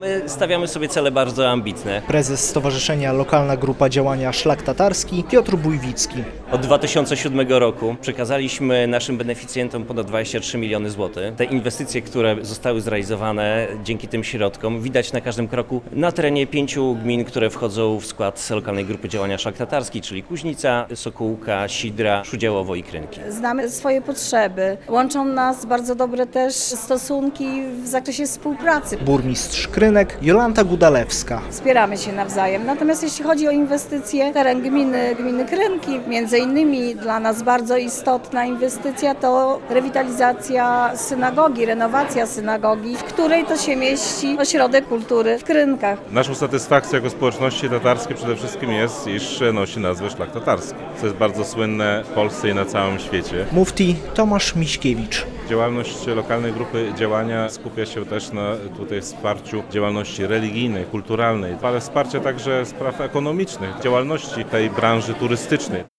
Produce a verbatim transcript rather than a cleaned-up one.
My stawiamy sobie cele bardzo ambitne. Prezes Stowarzyszenia Lokalna Grupa Działania Szlak Tatarski Piotr Bójwicki. Od dwa tysiące siódmego roku przekazaliśmy naszym beneficjentom ponad dwadzieścia trzy miliony złotych. Te inwestycje, które zostały zrealizowane dzięki tym środkom, widać na każdym kroku na terenie pięciu gmin, które wchodzą w skład Lokalnej Grupy Działania Szlak Tatarski, czyli Kuźnica, Sokółka, Sidra, Szudziałowo i Krynki. Znamy swoje potrzeby. Łączą nas bardzo dobre też stosunki w zakresie współpracy. Burmistrz Krynek Jolanta Gudalewska. Wspieramy się nawzajem. Natomiast jeśli chodzi o inwestycje, teren gminy, gminy Krynki, między innymi dla nas bardzo istotna inwestycja to rewitalizacja synagogi, renowacja synagogi, w której to się mieści ośrodek kultury w Krynkach. Naszą satysfakcją jako społeczności tatarskiej przede wszystkim jest, iż nosi nazwę Szlak Tatarski, co jest bardzo słynne w Polsce i na całym świecie. Mufti Tomasz Miśkiewicz. Działalność lokalnej grupy działania skupia się też na tutaj wsparciu działalności religijnej, kulturalnej, ale wsparcie także spraw ekonomicznych, działalności tej branży turystycznej.